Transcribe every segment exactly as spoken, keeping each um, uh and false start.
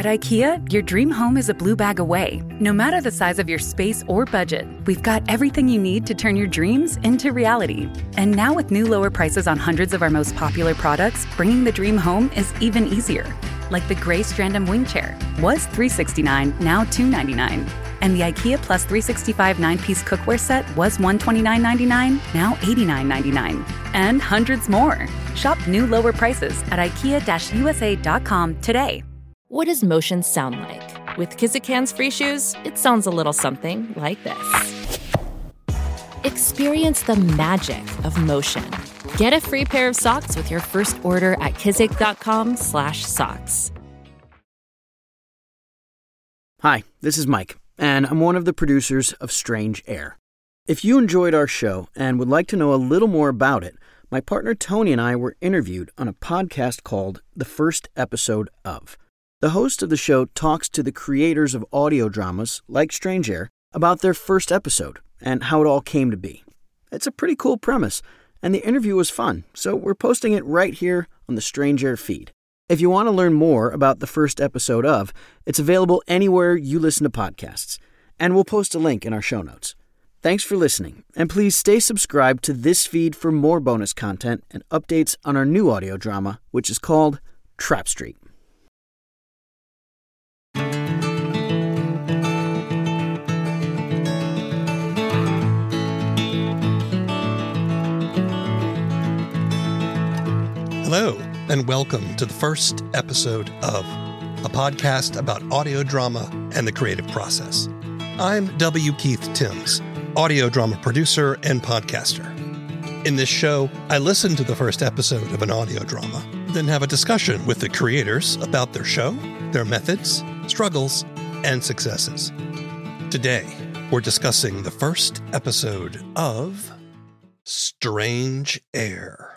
At IKEA, your dream home is a blue bag away. No matter the size of your space or budget, we've got everything you need to turn your dreams into reality. And now with new lower prices on hundreds of our most popular products, bringing the dream home is even easier. Like the gray Strandom wing chair was three hundred sixty-nine dollars, now two hundred ninety-nine dollars. And the IKEA Plus three sixty-five nine-piece cookware set was one hundred twenty-nine dollars and ninety-nine cents, now eighty-nine dollars and ninety-nine cents. And hundreds more. Shop new lower prices at ikea U S A dot com today. What does motion sound like? With Kizikans free shoes, it sounds a little something like this. Experience the magic of motion. Get a free pair of socks with your first order at kizik.com slash socks. Hi, this is Mike, and I'm one of the producers of Strange Air. If you enjoyed our show and would like to know a little more about it, my partner Tony and I were interviewed on a podcast called The First Episode Of. The host of the show talks to the creators of audio dramas like Strange Air about their first episode and how it all came to be. It's a pretty cool premise, and the interview was fun, so we're posting it right here on the Strange Air feed. If you want to learn more about the first episode of, it's available anywhere you listen to podcasts, and we'll post a link in our show notes. Thanks for listening, and please stay subscribed to this feed for more bonus content and updates on our new audio drama, which is called Trap Street. Hello, and welcome to the first episode of a podcast about audio drama and the creative process. I'm W. Keith Timms, audio drama producer and podcaster. In this show, I listen to the first episode of an audio drama, then have a discussion with the creators about their show, their methods, struggles, and successes. Today, we're discussing the first episode of Strange Air.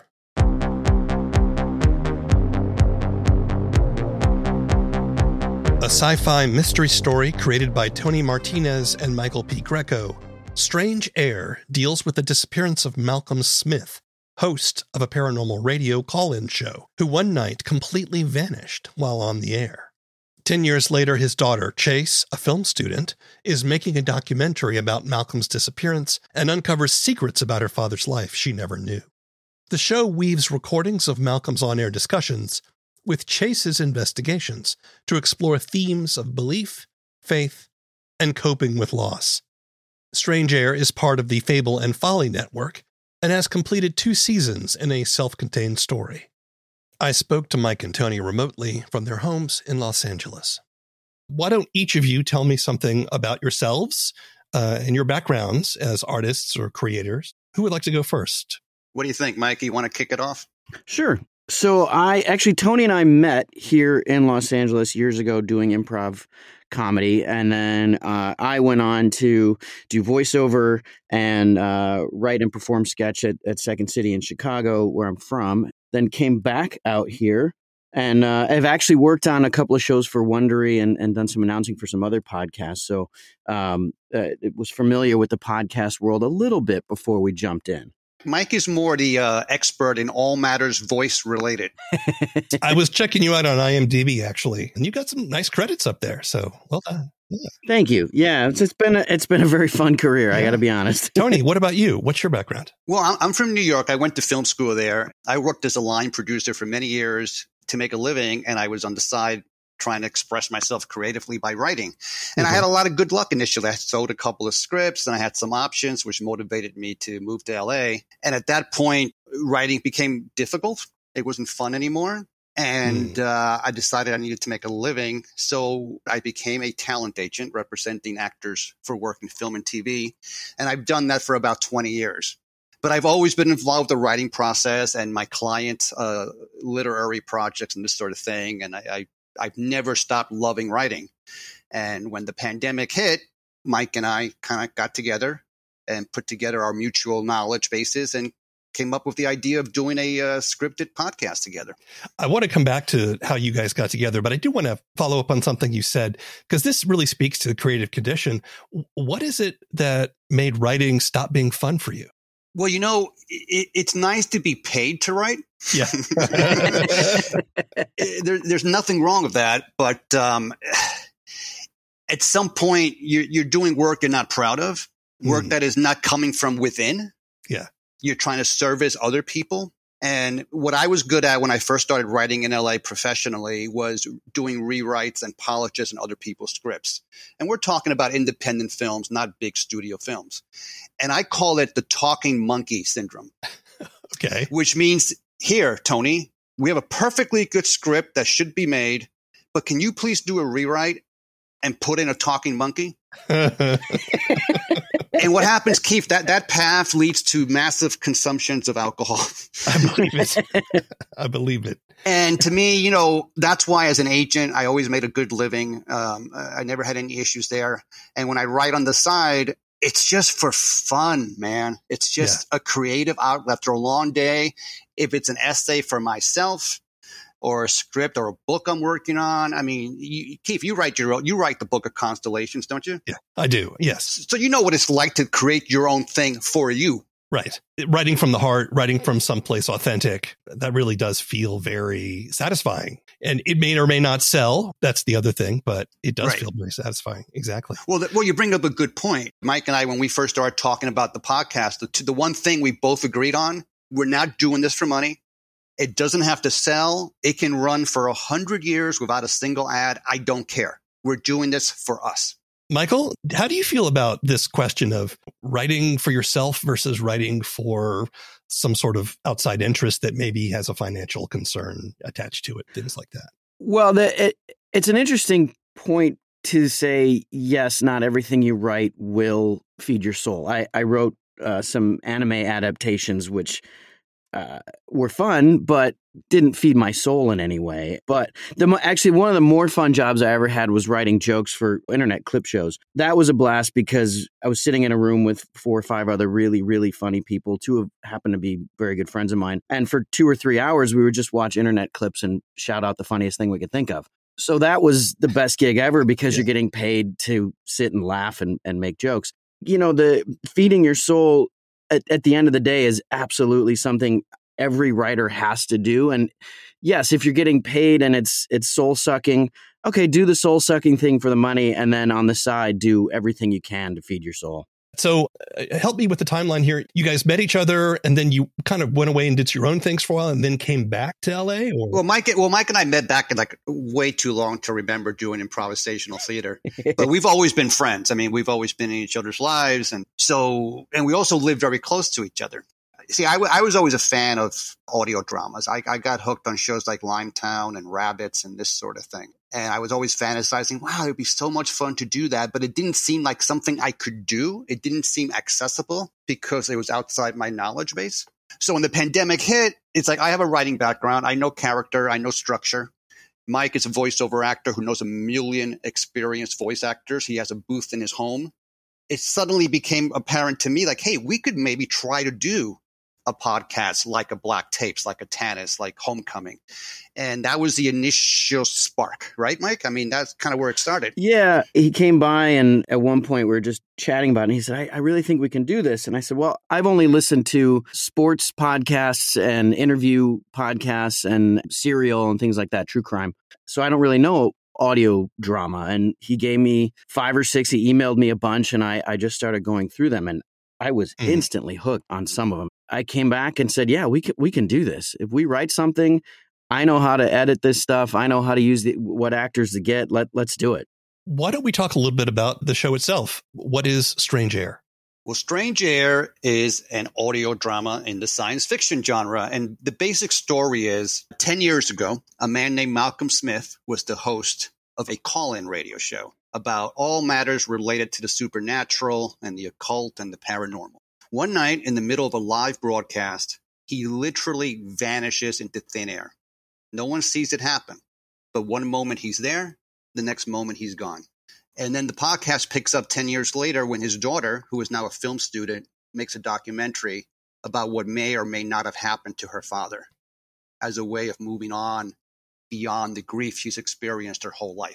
A sci-fi mystery story created by Tony Martinez and Michael P. Greco, Strange Air deals with the disappearance of Malcolm Smith, host of a paranormal radio call-in show, who one night completely vanished while on the air. Ten years later, his daughter, Chase, a film student, is making a documentary about Malcolm's disappearance and uncovers secrets about her father's life she never knew. The show weaves recordings of Malcolm's on-air discussions with Chase's investigations to explore themes of belief, faith, and coping with loss. Strange Air is part of the Fable and Folly network and has completed two seasons in a self-contained story. I spoke to Mike and Tony remotely from their homes in Los Angeles. Why don't each of you tell me something about yourselves uh, and your backgrounds as artists or creators? Who would like to go first? What do you think, Mike? You want to kick it off? Sure. So I actually, Tony and I met here in Los Angeles years ago doing improv comedy. And then uh, I went on to do voiceover and uh, write and perform sketch at, at Second City in Chicago, where I'm from. Then came back out here and uh, I've actually worked on a couple of shows for Wondery and, and done some announcing for some other podcasts. So um, uh, it was familiar with the podcast world a little bit before we jumped in. Mike is more the uh, expert in all matters voice related. I was checking you out on IMDb, actually, and you got some nice credits up there. So well done. Yeah. Thank you. Yeah, it's, it's been a, it's been a very fun career. Yeah. I got to be honest. Tony, what about you? What's your background? Well, I'm from New York. I went to film school there. I worked as a line producer for many years to make a living, and I was on the side trying to express myself creatively by writing. And mm-hmm. I had a lot of good luck initially. I sold a couple of scripts and I had some options, which motivated me to move to L A. And at that point, writing became difficult. It wasn't fun anymore. And mm. uh, I decided I needed to make a living. So I became a talent agent representing actors for work in film and T V. And I've done that for about twenty years. But I've always been involved in the writing process and my client uh, literary projects and this sort of thing. And I, I I've never stopped loving writing. And when the pandemic hit, Mike and I kind of got together and put together our mutual knowledge bases and came up with the idea of doing a uh, scripted podcast together. I want to come back to how you guys got together, but I do want to follow up on something you said, because this really speaks to the creative condition. What is it that made writing stop being fun for you? Well, you know, it, it's nice to be paid to write. Yeah. there, there's nothing wrong with that. But um, at some point, you're, you're doing work you're not proud of, work mm. that is not coming from within. Yeah. You're trying to service other people. And what I was good at when I first started writing in L A professionally was doing rewrites and polishes in other people's scripts. And we're talking about independent films, not big studio films. And I call it the talking monkey syndrome. Okay. Which means, here, Tony, we have a perfectly good script that should be made, but can you please do a rewrite and put in a talking monkey? And what happens, Keith, that, that path leads to massive consumptions of alcohol. I believe it. I believe it. And to me, you know, that's why as an agent, I always made a good living. Um, I never had any issues there. And when I write on the side, it's just for fun, man. It's just yeah. a creative outlet after a long day. If it's an essay for myself, or a script or a book I'm working on. I mean, you, Keith, you write your own, you write the Book of Constellations, don't you? Yeah, I do. Yes. So you know what it's like to create your own thing for you. Right. Writing from the heart, writing from someplace authentic. That really does feel very satisfying. And it may or may not sell. That's the other thing, but it does right. feel very satisfying. Exactly. Well, the, well, you bring up a good point. Mike and I, when we first started talking about the podcast, the, the one thing we both agreed on, we're not doing this for money. It doesn't have to sell. It can run for a hundred years without a single ad. I don't care. We're doing this for us. Michael, how do you feel about this question of writing for yourself versus writing for some sort of outside interest that maybe has a financial concern attached to it, things like that? Well, the, it, it's an interesting point to say, yes, not everything you write will feed your soul. I, I wrote uh, some anime adaptations, which Uh, were fun, but didn't feed my soul in any way. But the actually one of the more fun jobs I ever had was writing jokes for internet clip shows. That was a blast because I was sitting in a room with four or five other really, really funny people. Two of happened to be very good friends of mine. And for two or three hours, we would just watch internet clips and shout out the funniest thing we could think of. So that was the best gig ever because yeah. you're getting paid to sit and laugh and, and make jokes. You know, the feeding your soul At, at the end of the day is absolutely something every writer has to do. And yes, if you're getting paid and it's it's soul sucking, okay, do the soul sucking thing for the money. And then on the side, do everything you can to feed your soul. So uh, help me with the timeline here. You guys met each other and then you kind of went away and did your own things for a while and then came back to L A? Or? Well, Mike, well, Mike and I met back in like way too long to remember doing improvisational theater. But we've always been friends. I mean, we've always been in each other's lives. And so, and we also lived very close to each other. See, I, w- I was always a fan of audio dramas. I, I got hooked on shows like Limetown and Rabbits and this sort of thing. And I was always fantasizing, wow, it'd be so much fun to do that. But it didn't seem like something I could do. It didn't seem accessible because it was outside my knowledge base. So when the pandemic hit, it's like I have a writing background. I know character. I know structure. Mike is a voiceover actor who knows a million experienced voice actors. He has a booth in his home. It suddenly became apparent to me like, hey, we could maybe try to do a podcast like a Black Tapes, like a Tanis, like Homecoming. And that was the initial spark, right, Mike? I mean, that's kind of where it started. Yeah. He came by and at one point we were just chatting about it. And he said, I, I really think we can do this. And I said, well, I've only listened to sports podcasts and interview podcasts and Serial and things like that, true crime. So I don't really know audio drama. And he gave me five or six. He emailed me a bunch and I, I just started going through them. And I was mm. instantly hooked on some of them. I came back and said, yeah, we can, we can do this. If we write something, I know how to edit this stuff. I know how to use the, what actors to get. Let, let's do it. Why don't we talk a little bit about the show itself? What is Strange Air? Well, Strange Air is an audio drama in the science fiction genre. And the basic story is ten years ago, a man named Malcolm Smith was the host of a call-in radio show about all matters related to the supernatural and the occult and the paranormal. One night in the middle of a live broadcast, he literally vanishes into thin air. No one sees it happen. But one moment he's there, the next moment he's gone. And then the podcast picks up ten years later when his daughter, who is now a film student, makes a documentary about what may or may not have happened to her father as a way of moving on beyond the grief she's experienced her whole life.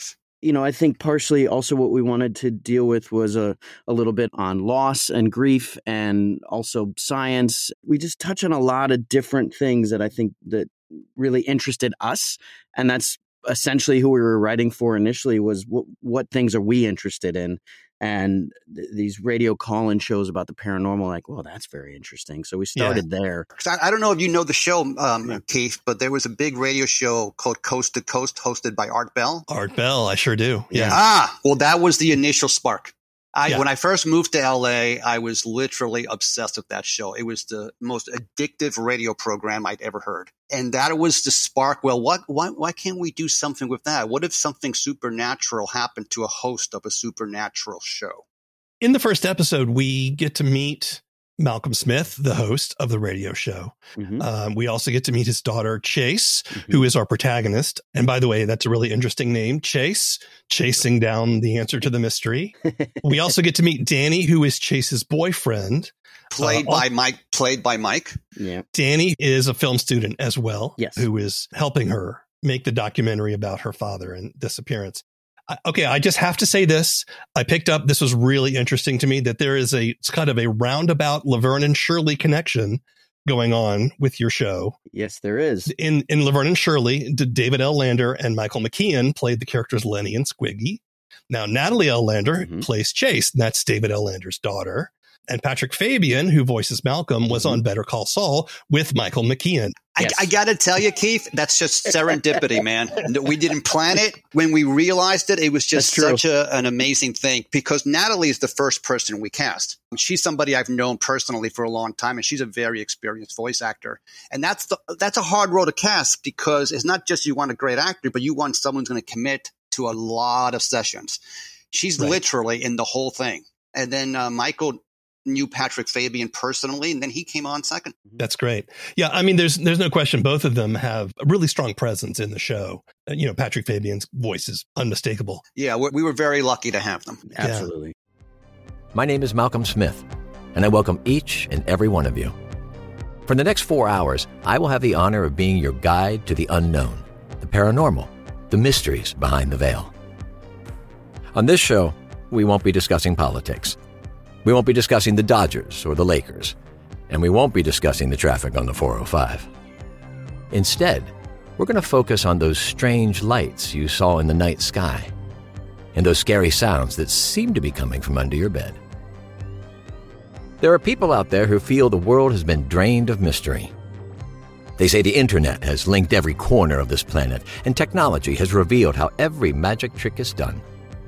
You know, I think partially also what we wanted to deal with was a, a little bit on loss and grief and also science. We just touch on a lot of different things that I think that really interested us. And that's essentially who we were writing for initially, was what, what things are we interested in? And th- these radio call-in shows about the paranormal, like, well, that's very interesting. So we started yeah. there. I, I don't know if you know the show, um, yeah. Keith, but there was a big radio show called Coast to Coast hosted by Art Bell. Art Bell, I sure do. Yeah. Ah, well, that was the initial spark. I, yeah. When I first moved to L A, I was literally obsessed with that show. It was the most addictive radio program I'd ever heard. And that was the spark. Well, what, why, why can't we do something with that? What if something supernatural happened to a host of a supernatural show? In the first episode, we get to meet Malcolm Smith, the host of the radio show. Mm-hmm. Um, we also get to meet his daughter, Chase, mm-hmm. who is our protagonist. And by the way, that's a really interesting name, Chase, chasing down the answer to the mystery. We also get to meet Danny, who is Chase's boyfriend. Played uh, by Mike. Played by Mike. Yeah. Danny is a film student as well, yes. who is helping her make the documentary about her father and disappearance. Okay, I just have to say this. I picked up, this was really interesting to me, that there is a, it's kind of a roundabout Laverne and Shirley connection going on with your show. Yes, there is. In in Laverne and Shirley, David L. Lander and Michael McKean played the characters Lenny and Squiggy. Now, Natalie L. Lander mm-hmm. plays Chase, and that's David L. Lander's daughter. And Patrick Fabian, who voices Malcolm, was mm-hmm. on Better Call Saul with Michael McKean. Yes. I, I got to tell you, Keith, that's just serendipity, man. We didn't plan it. When we realized it, it was just such a, an amazing thing, because Natalie is the first person we cast. She's somebody I've known personally for a long time, and she's a very experienced voice actor. And that's the, that's a hard role to cast, because it's not just you want a great actor, but you want someone who's going to commit to a lot of sessions. She's right. literally in the whole thing. And then uh, Michael knew Patrick Fabian personally, and then he came on second. That's great. Yeah, I mean, there's there's no question both of them have a really strong presence in the show. Uh, you know, Patrick Fabian's voice is unmistakable. Yeah, we were very lucky to have them. Absolutely. Yeah. My name is Malcolm Smith, and I welcome each and every one of you. For the next four hours, I will have the honor of being your guide to the unknown, the paranormal, the mysteries behind the veil. On this show, we won't be discussing politics. We won't be discussing the Dodgers or the Lakers, and we won't be discussing the traffic on the four oh five. Instead, we're going to focus on those strange lights you saw in the night sky and those scary sounds that seem to be coming from under your bed. There are people out there who feel the world has been drained of mystery. They say the internet has linked every corner of this planet, and technology has revealed how every magic trick is done.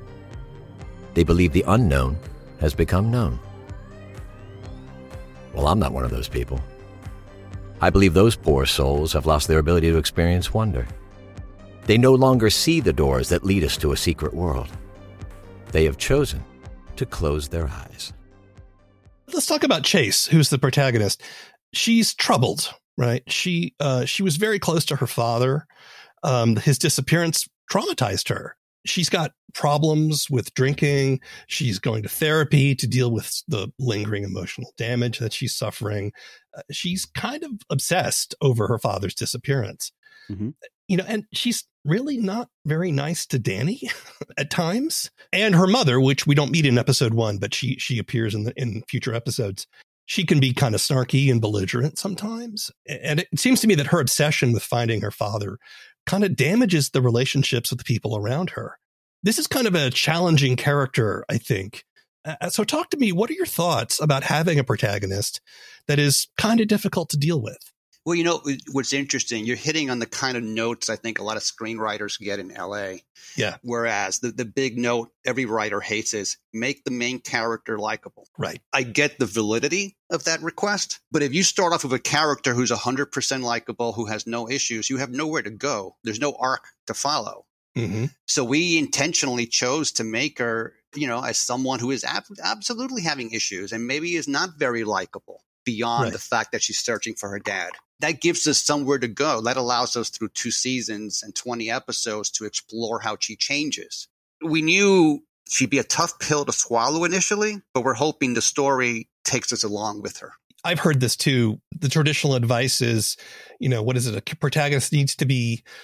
They believe the unknown has become known. Well, I'm not one of those people. I believe those poor souls have lost their ability to experience wonder. They no longer see the doors that lead us to a secret world. They have chosen to close their eyes. Let's talk about Chase, who's the protagonist. She's troubled, right? She uh, she was very close to her father. Um, his disappearance traumatized her. She's got problems with drinking. She's going to therapy to deal with the lingering emotional damage that she's suffering. Uh, she's kind of obsessed over her father's disappearance. Mm-hmm. You know, and she's really not very nice to Danny at times, and her mother, which we don't meet in episode one, but she she appears in the in future episodes. She can be kind of snarky and belligerent sometimes. And it seems to me that her obsession with finding her father kind of damages the relationships with the people around her. This is kind of a challenging character, I think. Uh, so talk to me, what are your thoughts about having a protagonist that is kind of difficult to deal with? Well, you know, what's interesting, you're hitting on the kind of notes I think a lot of screenwriters get in L A. Yeah. Whereas the, the big note every writer hates is make the main character likable. Right. I get the validity of that request. But if you start off with a character who's one hundred percent likable, who has no issues, you have nowhere to go. There's no arc to follow. Mm-hmm. So we intentionally chose to make her, you know, as someone who is ab- absolutely having issues and maybe is not very likable beyond right. the fact that she's searching for her dad. That gives us somewhere to go. That allows us through two seasons and twenty episodes to explore how she changes. We knew she'd be a tough pill to swallow initially, but we're hoping the story takes us along with her. I've heard this too. The traditional advice is, you know, what is it? A protagonist needs to be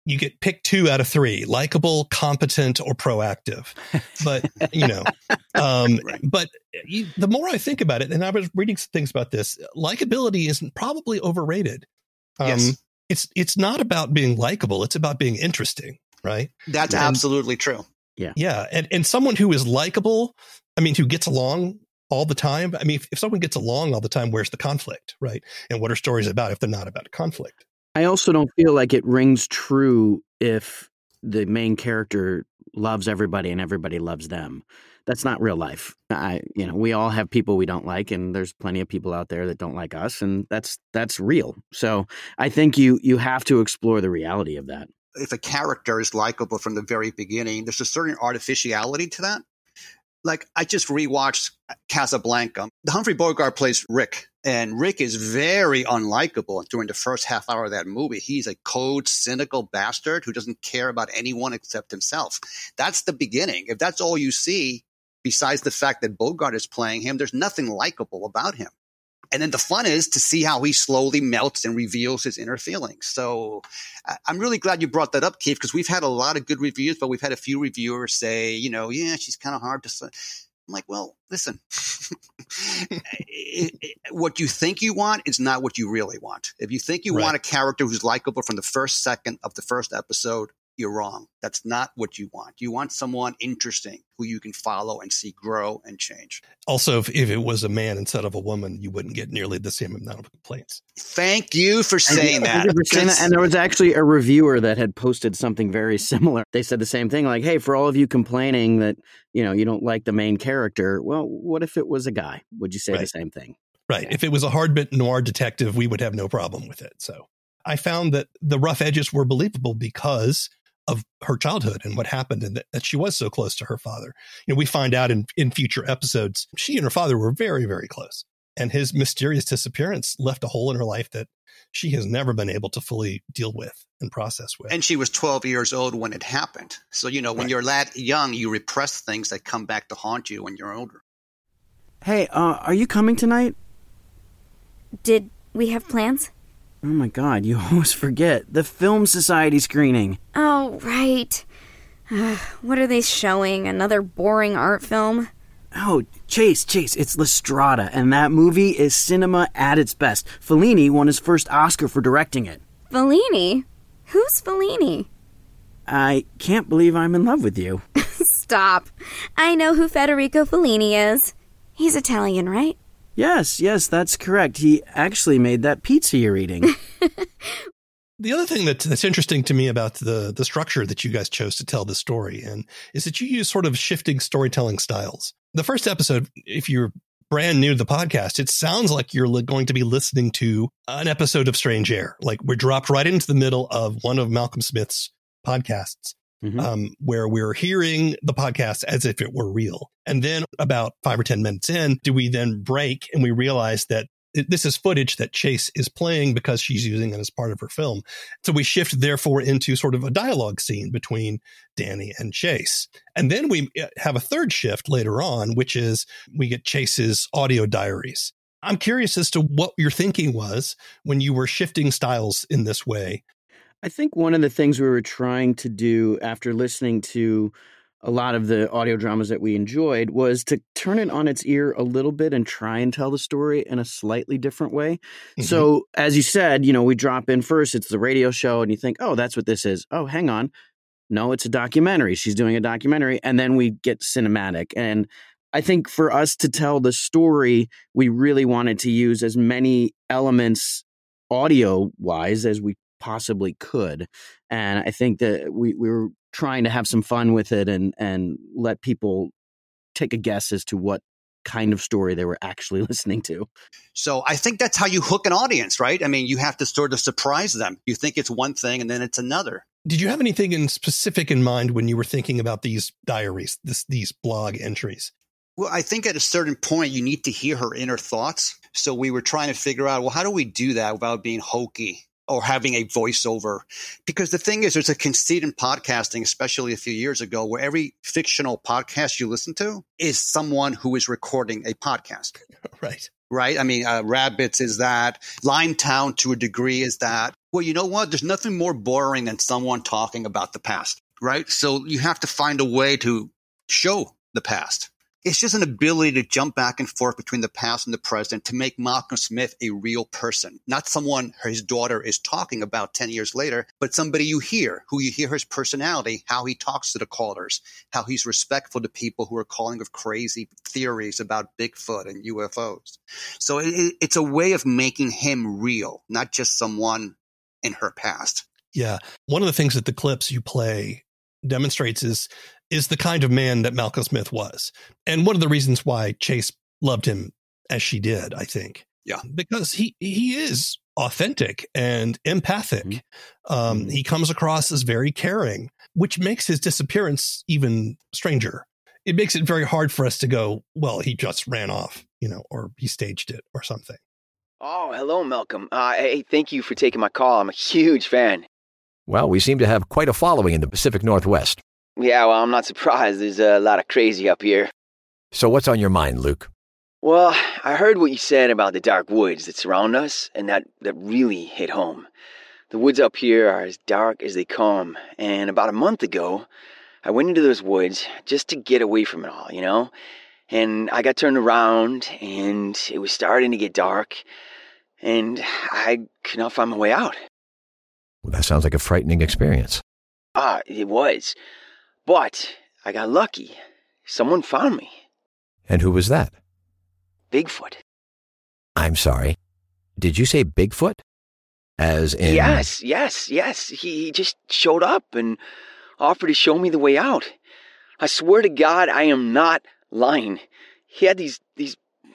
you get pick two out of three, likable, competent, or proactive. But, you know, um, Right. but you, the more I think about it, and I was reading some things about this, likability is probably overrated. Um, Yes. It's, it's not about being likable. It's about being interesting, right? That's And- absolutely true. Yeah. And, and someone who is likable, I mean, who gets along all the time. I mean, if, if someone gets along all the time, where's the conflict, right? And what are stories about if they're not about conflict? I also don't feel like it rings true if the main character loves everybody and everybody loves them. That's not real life. I, you know, we all have people we don't like, and there's plenty of people out there that don't like us, and that's that's real. So I think you you have to explore the reality of that. If a character is likable from the very beginning, there's a certain artificiality to that. Like, I just rewatched Casablanca. Humphrey Bogart plays Rick, and Rick is very unlikable during the first half hour of that movie. He's a cold, cynical bastard who doesn't care about anyone except himself. That's the beginning. If that's all you see, besides the fact that Bogart is playing him, there's nothing likable about him. And then the fun is to see how he slowly melts and reveals his inner feelings. So I- I'm really glad you brought that up, Keith, because we've had a lot of good reviews, but we've had a few reviewers say, you know, yeah, she's kind of hard to say. I'm like, well, listen, it, it, what you think you want is not what you really want. If you think you Right. want a character who's likable from the first second of the first episode, you're wrong. That's not what you want. You want someone interesting who you can follow and see grow and change. Also, if, if it was a man instead of a woman, you wouldn't get nearly the same amount of complaints. Thank you for saying that. Thank you for saying that. And there was actually a reviewer that had posted something very similar. They said the same thing, like, hey, for all of you complaining that, you know, you don't like the main character, well, what if it was a guy? Would you say Right. the same thing? Right. If it was a hard-bit noir detective, we would have no problem with it. So I found that the rough edges were believable because of her childhood and what happened, and that, that she was so close to her father. You know, we find out in, in future episodes, she and her father were very, very close. And his mysterious disappearance left a hole in her life that she has never been able to fully deal with and process with. And she was twelve years old when it happened. So, you know, when Right. you're that young, you repress things that come back to haunt you when you're older. Hey, uh, are you coming tonight? Did we have plans? Oh my God, you always forget. The Film Society screening. Oh, right. Ugh, what are they showing? Another boring art film? Oh, Chase, Chase, it's La Strada, and that movie is cinema at its best. Fellini won his first Oscar for directing it. Fellini? Who's Fellini? I can't believe I'm in love with you. Stop. I know who Federico Fellini is. He's Italian, right? Yes, yes, that's correct. He actually made that pizza you're eating. The other thing that, that's interesting to me about the the structure that you guys chose to tell the story and is that you use sort of shifting storytelling styles. The first episode, if you're brand new to the podcast, it sounds like you're li- going to be listening to an episode of Strange Air. Like we're dropped right into the middle of one of Malcolm Smith's podcasts. Mhm. Um, where we're hearing the podcast as if it were real. And then about five or ten minutes in, do we then break and we realize that it, this is footage that Chase is playing because she's using it as part of her film. So we shift therefore into sort of a dialogue scene between Danny and Chase. And then we have a third shift later on, which is we get Chase's audio diaries. I'm curious as to what your thinking was when you were shifting styles in this way. I think one of the things we were trying to do after listening to a lot of the audio dramas that we enjoyed was to turn it on its ear a little bit and try and tell the story in a slightly different way. Mm-hmm. So, as you said, you know, we drop in first, it's the radio show, and you think, oh, that's what this is. Oh, hang on. No, it's a documentary. She's doing a documentary. And then we get cinematic. And I think for us to tell the story, we really wanted to use as many elements audio-wise as we possibly could. And I think that we, we were trying to have some fun with it and and let people take a guess as to what kind of story they were actually listening to. So I think that's how you hook an audience, right? I mean, you have to sort of surprise them. You think it's one thing and then it's another. Did you have anything in specific in mind when you were thinking about these diaries, this, these blog entries? Well, I think at a certain point, you need to hear her inner thoughts. So we were trying to figure out, well, how do we do that without being hokey or having a voiceover? Because the thing is, there's a conceit in podcasting, especially a few years ago, where every fictional podcast you listen to is someone who is recording a podcast. Right. Right? I mean, uh, Rabbits is that. Limetown, to a degree, is that. Well, you know what? There's nothing more boring than someone talking about the past, right? So you have to find a way to show the past. It's just an ability to jump back and forth between the past and the present to make Malcolm Smith a real person, not someone his daughter is talking about ten years later, but somebody you hear, who you hear his personality, how he talks to the callers, how he's respectful to people who are calling of crazy theories about Bigfoot and U F Os. So it, it's a way of making him real, not just someone in her past. Yeah. One of the things that the clips you play demonstrates is is the kind of man that Malcolm Smith was. And one of the reasons why Chase loved him as she did, I think. Yeah. Because he, he is authentic and empathic. Mm-hmm. Um, he comes across as very caring, which makes his disappearance even stranger. It makes it very hard for us to go, well, he just ran off, you know, or he staged it or something. Oh, hello, Malcolm. Uh, hey, thank you for taking my call. I'm a huge fan. Well, we seem to have quite a following in the Pacific Northwest. Yeah, well, I'm not surprised. There's a lot of crazy up here. So what's on your mind, Luke? Well, I heard what you said about the dark woods that surround us, and that, that really hit home. The woods up here are as dark as they come, and about a month ago, I went into those woods just to get away from it all, you know? And I got turned around, and it was starting to get dark, and I could not find my way out. Well, that sounds like a frightening experience. Ah, it was. But I got lucky. Someone found me. And who was that? Bigfoot. I'm sorry. Did you say Bigfoot? As in... Yes, yes, yes. He, he just showed up and offered to show me the way out. I swear to God, I am not lying. He had these, these,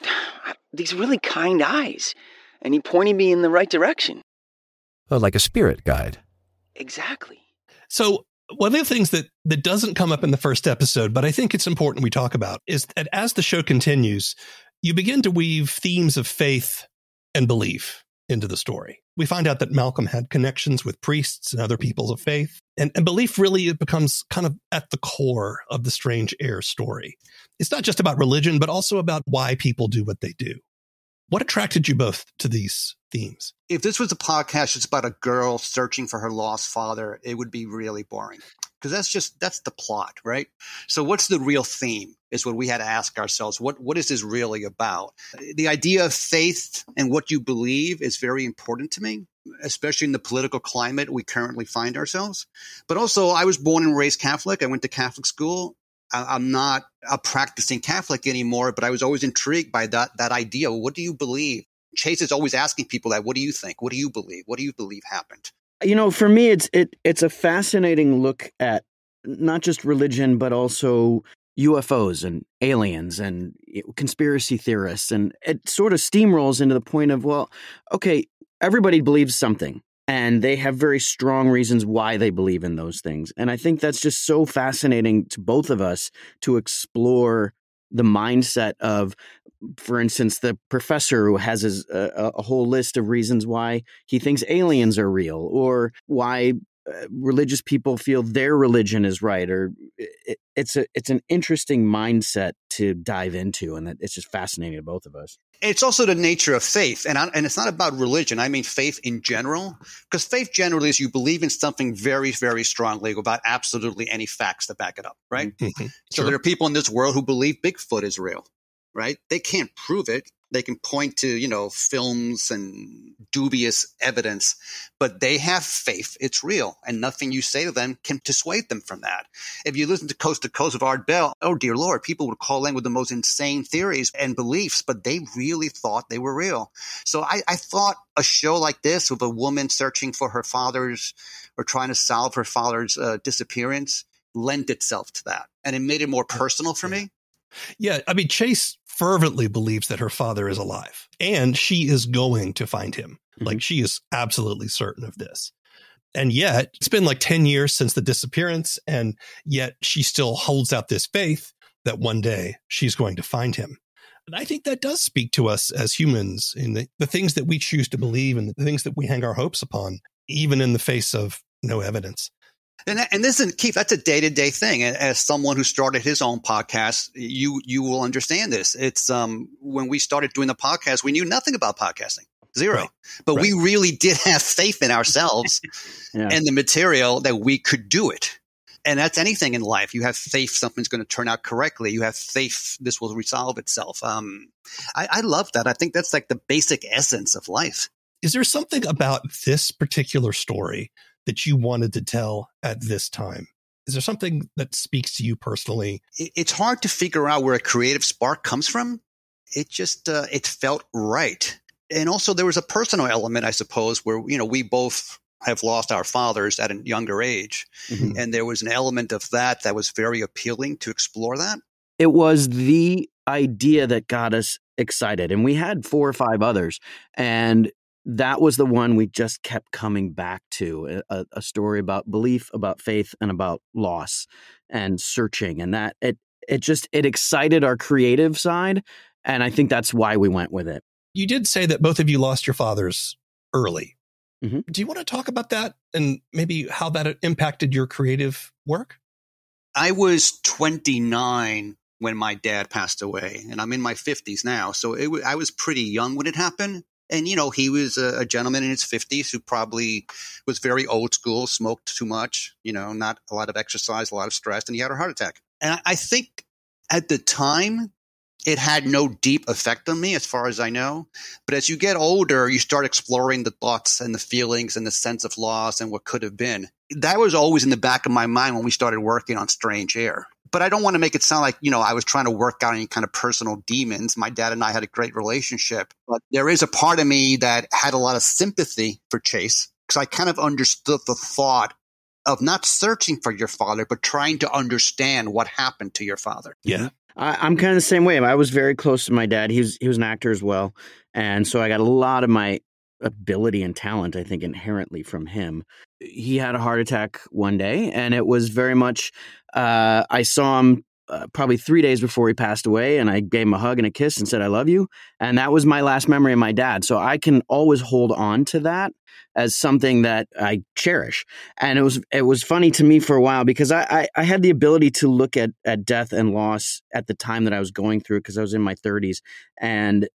these really kind eyes, and he pointed me in the right direction. Oh, like a spirit guide. Exactly. So one of the things that, that doesn't come up in the first episode, but I think it's important we talk about, is that as the show continues, you begin to weave themes of faith and belief into the story. We find out that Malcolm had connections with priests and other peoples of faith, and, and belief really becomes kind of at the core of the Strange Heir story. It's not just about religion, but also about why people do what they do. What attracted you both to these themes? If this was a podcast that's about a girl searching for her lost father, it would be really boring, because that's just, that's the plot, right? So what's the real theme is what we had to ask ourselves. What, what is this really about? The idea of faith and what you believe is very important to me, especially in the political climate we currently find ourselves. But also, I was born and raised Catholic. I went to Catholic school. I'm not a practicing Catholic anymore, but I was always intrigued by that, that idea. What do you believe? Chase is always asking people that. What do you think? What do you believe? What do you believe happened? You know, for me, it's it it's a fascinating look at not just religion, but also U F Os and aliens and conspiracy theorists. And it sort of steamrolls into the point of, well, okay, everybody believes something. And they have very strong reasons why they believe in those things. And I think that's just so fascinating to both of us to explore the mindset of, for instance, the professor who has his, uh, a whole list of reasons why he thinks aliens are real, or why uh, religious people feel their religion is right. Or it, it's a it's an interesting mindset to dive into, and that it's just fascinating to both of us. It's also the nature of faith, and I, and it's not about religion. I mean faith in general, because faith generally is you believe in something very, very strongly without absolutely any facts to back it up, right? Mm-hmm. So Sure. there are people in this world who believe Bigfoot is real, right? They can't prove it. They can point to, you know, films and dubious evidence, but they have faith it's real, and nothing you say to them can dissuade them from that. If you listen to Coast to Coast of Art Bell, oh dear Lord, people would call in with the most insane theories and beliefs, but they really thought they were real. So I, I thought a show like this with a woman searching for her father's or trying to solve her father's uh, disappearance lent itself to that, and it made it more personal for me. Yeah, I mean, Chase fervently believes that her father is alive, and she is going to find him. Mm-hmm. Like, she is absolutely certain of this. And yet, it's been like ten years since the disappearance, and yet she still holds out this faith that one day she's going to find him. And I think that does speak to us as humans in the, the things that we choose to believe and the things that we hang our hopes upon, even in the face of no evidence. And, and this is, Keith, that's a day-to-day thing. As someone who started his own podcast, you you will understand this. It's um when we started doing the podcast, we knew nothing about podcasting. Zero. Right. But Right. we really did have faith in ourselves Yeah. and the material that we could do it. And that's anything in life. You have faith something's going to turn out correctly. You have faith this will resolve itself. Um, I, I love that. I think that's like the basic essence of life. Is there something about this particular story that you wanted to tell at this time? Is there something that speaks to you personally? It, it's hard to figure out where a creative spark comes from. It just, uh, it felt right. And also there was a personal element, I suppose, where, you know, we both have lost our fathers at a younger age. Mhm. And there was an element of that that was very appealing to explore that. It was the idea that got us excited. And we had four or five others. And that was the one we just kept coming back to, a, a story about belief, about faith, and about loss and searching. And that it it just it excited our creative side. And I think that's why we went with it. You did say that both of you lost your fathers early. Mhm. Do you want to talk about that and maybe how that impacted your creative work? I was twenty-nine when my dad passed away, and I'm in my fifties now. So it w- I was pretty young when it happened. And, you know, he was a, a gentleman in his fifties who probably was very old school, smoked too much, you know, not a lot of exercise, a lot of stress, and he had a heart attack. And I, I think at the time, it had no deep effect on me as far as I know. But as you get older, you start exploring the thoughts and the feelings and the sense of loss and what could have been. That was always in the back of my mind when we started working on Strange Air. But I don't want to make it sound like, you know, I was trying to work out any kind of personal demons. My dad and I had a great relationship. But there is a part of me that had a lot of sympathy for Chase because I kind of understood the thought of not searching for your father, but trying to understand what happened to your father. Yeah. I, I'm kind of the same way. I was very close to my dad. He was he was an actor as well, and so I got a lot of my ability and talent, I think, inherently from him. He had a heart attack one day, and it was very much. Uh, I saw him uh, probably three days before he passed away, and I gave him a hug and a kiss and said, "I love you." And that was my last memory of my dad. So I can always hold on to that as something that I cherish. And it was it was funny to me for a while because I, I, I had the ability to look at, at death and loss at the time that I was going through because I was in my thirties. And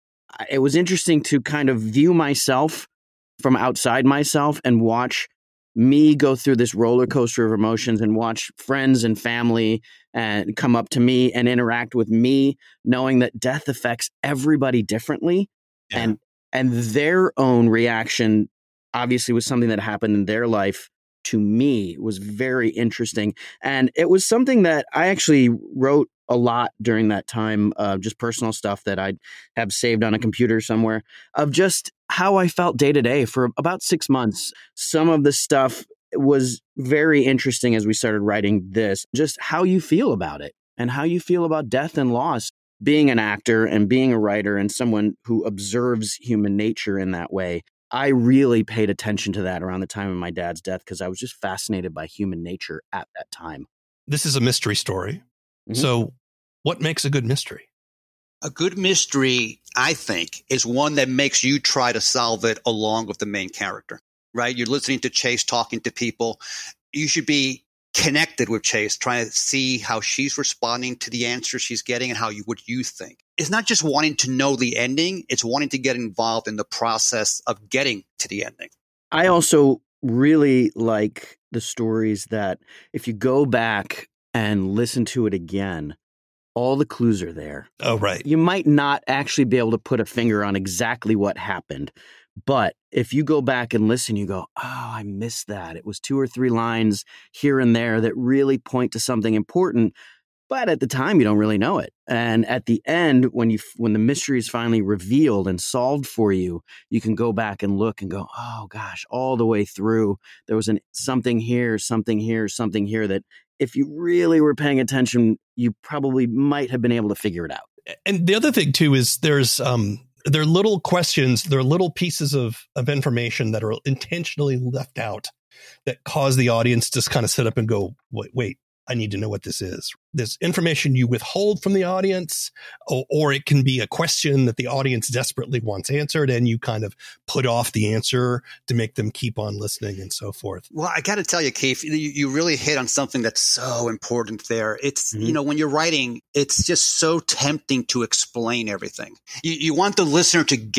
it was interesting to kind of view myself from outside myself and watch me go through this roller coaster of emotions and watch friends and family and come up to me and interact with me, knowing that death affects everybody differently. Yeah. And and their own reaction obviously was something that happened in their life to me. It was very interesting. And it was something that I actually wrote a lot during that time, uh, just personal stuff that I have saved on a computer somewhere of just how I felt day to day for about six months. Some of the stuff was very interesting as we started writing this, just how you feel about it and how you feel about death and loss. Being an actor and being a writer and someone who observes human nature in that way, I really paid attention to that around the time of my dad's death because I was just fascinated by human nature at that time. This is a mystery story. Mhm. So what makes a good mystery? A good mystery, I think, is one that makes you try to solve it along with the main character, right? You're listening to Chase talking to people. You should be connected with Chase, trying to see how she's responding to the answers she's getting and how you what you think. It's not just wanting to know the ending, it's wanting to get involved in the process of getting to the ending. I also really like the stories that if you go back and listen to it again, all the clues are there. Oh, right. You might not actually be able to put a finger on exactly what happened, but if you go back and listen, you go, oh, I missed that. It was two or three lines here and there that really point to something important, but at the time you don't really know it. And at the end, when you when the mystery is finally revealed and solved for you, you can go back and look and go, oh gosh, all the way through there was an something here, something here, something here that if you really were paying attention, you probably might have been able to figure it out. And the other thing too is there's um there are little questions, there are little pieces of of information that are intentionally left out that cause the audience to kind of sit up and go, wait, wait, I need to know what this is. There's information you withhold from the audience, or, or it can be a question that the audience desperately wants answered, and you kind of put off the answer to make them keep on listening and so forth. Well, I got to tell you, Keith, you, you really hit on something that's so important there. It's, mm-hmm. you know, when you're writing, it's just so tempting to explain everything. You, you want the listener to get it.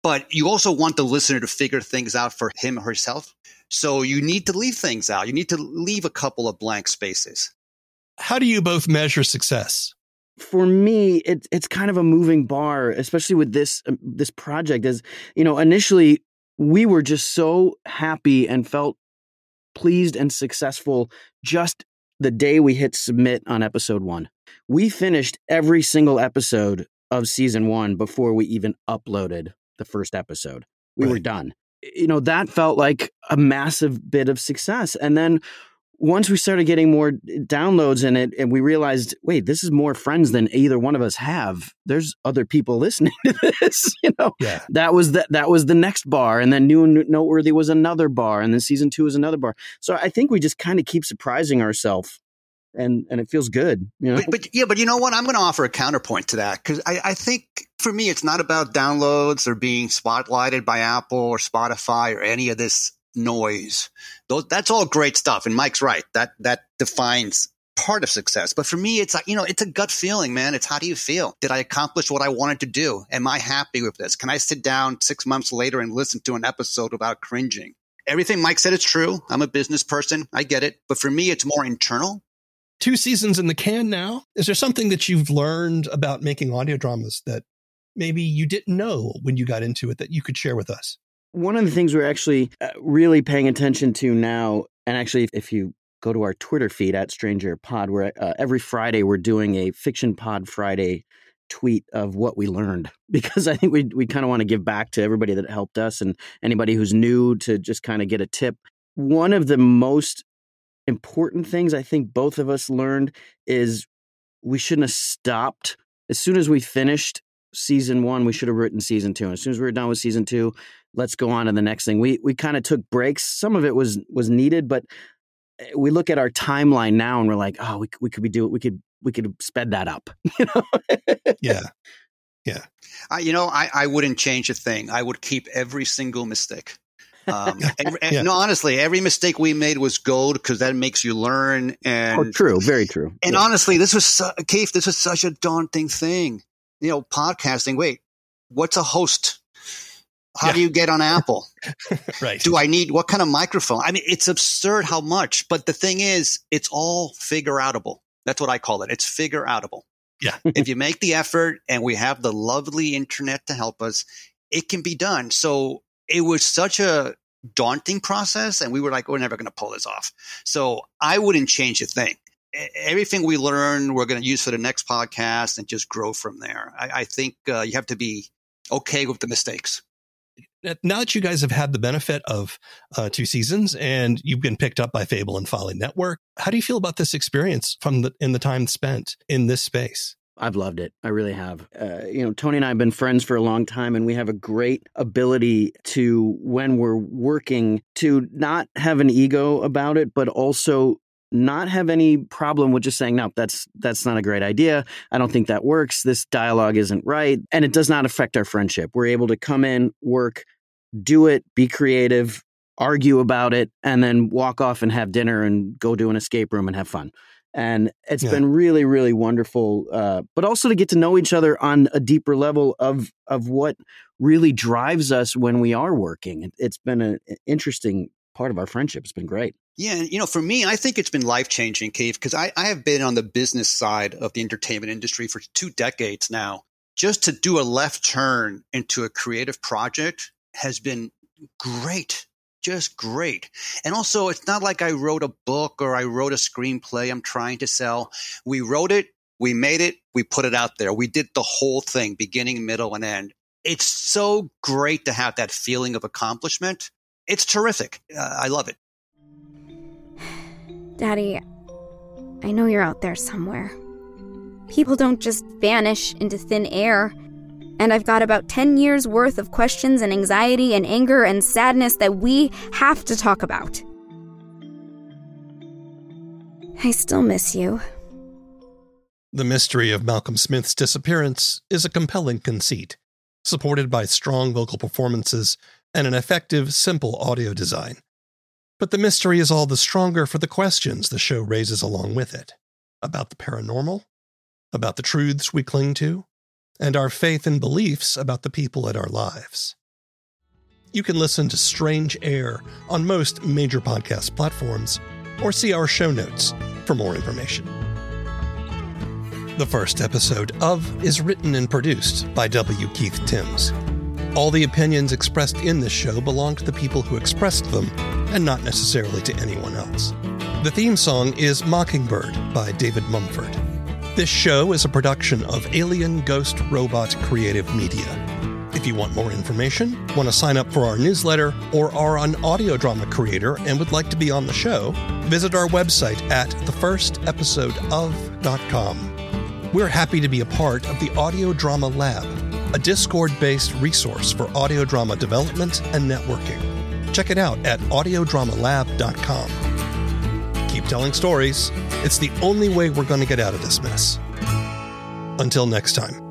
but you also want the listener to figure things out for him or herself. So you need to leave things out. You need to leave a couple of blank spaces. How do you both measure success? For me, it, it's kind of a moving bar, especially with this uh, this project. As you know, initially we were just so happy and felt pleased and successful just the day we hit submit on episode one. We finished every single episode of season one before we even uploaded the first episode. We right. were done. You know, that felt like a massive bit of success. And then once we started getting more downloads in it and we realized, wait, this is more friends than either one of us have. There's other people listening to this, you know, yeah. that was the, that was the next bar. And then New and Noteworthy was another bar. And then season two is another bar. So I think we just kind of keep surprising ourselves and, and it feels good. You know? But, but yeah, but you know what? I'm going to offer a counterpoint to that because I, I think for me, it's not about downloads or being spotlighted by Apple or Spotify or any of this noise. Those, that's all great stuff. And Mike's right. That that defines part of success. But for me, it's like, you know, it's a gut feeling, man. It's how do you feel? Did I accomplish what I wanted to do? Am I happy with this? Can I sit down six months later and listen to an episode without cringing? Everything Mike said is true. I'm a business person. I get it. But for me, it's more internal. Two seasons in the can now. Is there something that you've learned about making audio dramas that maybe you didn't know when you got into it that you could share with us? One of the things we're actually uh, really paying attention to now, and actually if you go to our Twitter feed at Strange Air Pod, where uh, every Friday we're doing a Fiction Pod Friday tweet of what we learned, because I think we we kind of want to give back to everybody that helped us and anybody who's new to just kind of get a tip. One of the most important things I think both of us learned is we shouldn't have stopped. As soon as we finished season one, we should have written season two. And as soon as we were done with season two, let's go on to the next thing. We we kind of took breaks. Some of it was was needed, but we look at our timeline now and we're like, oh, we we could be do we could we could sped that up. You know? Yeah, yeah. I, you know, I I wouldn't change a thing. I would keep every single mistake. Um, and, and yeah. No, honestly, every mistake we made was gold because that makes you learn. And oh, true, very true. And yeah. honestly, this was su- Keith. This was such a daunting thing. You know, podcasting. Wait, what's a host? How yeah. do you get on Apple? Right. Do I need what kind of microphone? I mean, it's absurd how much. But the thing is, it's all figure outable. That's what I call it. It's figure outable. Yeah. If you make the effort and we have the lovely internet to help us, it can be done. So it was such a daunting process. And we were like, we're never going to pull this off. So I wouldn't change a thing. Everything we learn, we're going to use for the next podcast and just grow from there. I, I think uh, you have to be okay with the mistakes. Now that you guys have had the benefit of uh, two seasons and you've been picked up by Fable and Folly Network, how do you feel about this experience from the in the time spent in this space? I've loved it. I really have. Uh, you know, Tony and I have been friends for a long time, and we have a great ability to, when we're working, to not have an ego about it, but also not have any problem with just saying, no, that's that's not a great idea. I don't think that works. This dialogue isn't right. And it does not affect our friendship. We're able to come in, work, do it, be creative, argue about it, and then walk off and have dinner and go to an escape room and have fun. And it's yeah. been really, really wonderful, uh, but also to get to know each other on a deeper level of of what really drives us when we are working. It, it's been a, an interesting part of our friendship. It's been great. Yeah. And, you know, for me, I think it's been life-changing, Keith, because I, I have been on the business side of the entertainment industry for two decades now. Just to do a left turn into a creative project has been great. Just great. And also, it's not like I wrote a book or I wrote a screenplay I'm trying to sell. We wrote it, we made it, we put it out there. We did the whole thing, beginning, middle, and end. It's so great to have that feeling of accomplishment. It's terrific. Uh, I love it. Daddy, I know you're out there somewhere. People don't just vanish into thin air. And I've got about ten years worth of questions and anxiety and anger and sadness that we have to talk about. I still miss you. The mystery of Malcolm Smith's disappearance is a compelling conceit, supported by strong vocal performances and an effective, simple audio design. But the mystery is all the stronger for the questions the show raises along with it, about the paranormal, about the truths we cling to, and our faith and beliefs about the people in our lives. You can listen to Strange Air on most major podcast platforms, or see our show notes for more information. The first episode of is written and produced by W. Keith Timms. All the opinions expressed in this show belong to the people who expressed them, and not necessarily to anyone else. The theme song is Mockingbird by David Mumford. This show is a production of Alien Ghost Robot Creative Media. If you want more information, want to sign up for our newsletter, or are an audio drama creator and would like to be on the show, visit our website at the first episode of dot com. We're happy to be a part of the Audio Drama Lab, a Discord-based resource for audio drama development and networking. Check it out at audio drama lab dot com. Keep telling stories. It's the only way we're going to get out of this mess. Until next time.